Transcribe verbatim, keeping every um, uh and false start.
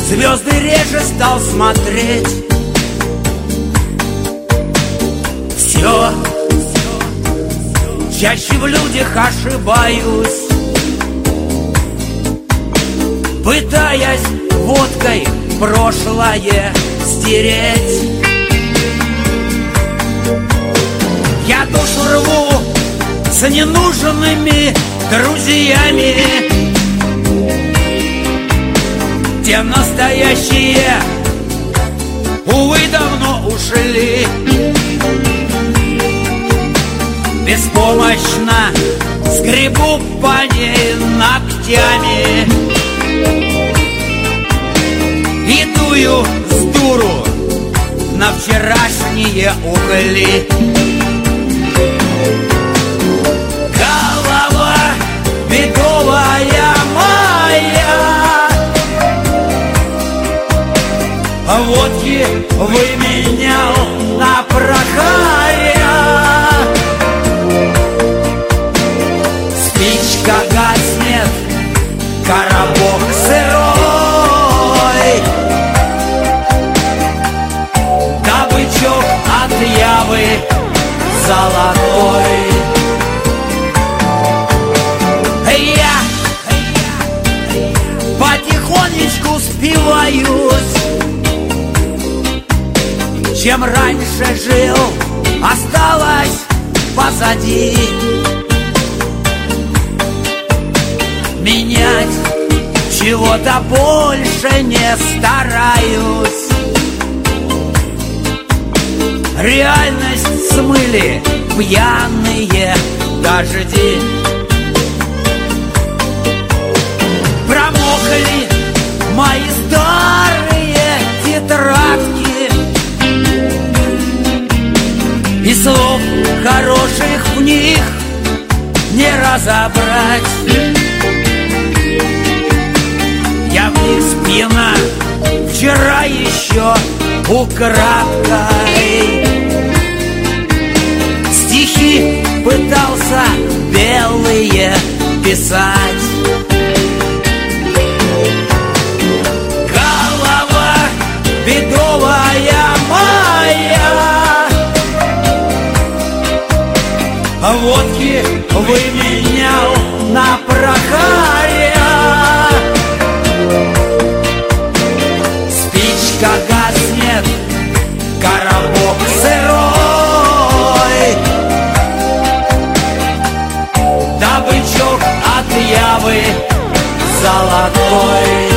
звезды реже стал смотреть. Все чаще в людях ошибаюсь, пытаясь водкой прошлое стереть. Я душу рву с ненужными друзьями. Те настоящие, увы, давно ушли. Беспомощно скребу по ней ногтями и дую с дуру на вчерашние угли. Голова бедовая моя, водки выменял на Прохаря. Спичка гаснет, коробок сырой, да бычок от явы золотой. Я потихонечку спиваюсь. Чем раньше жил, осталось позади. Менять чего-то больше не стараюсь. Реальность смыли пьяные дожди. Промокли мои старые тетрадки, и слов хороших в них не разобрать. Я вниз пьяна, вчера еще украдкой стихи пытался белые писать. Голова бедовая моя, водки выменял на Прохаря. Спичка гаснет, коробок сырой, да бычок от явы золотой.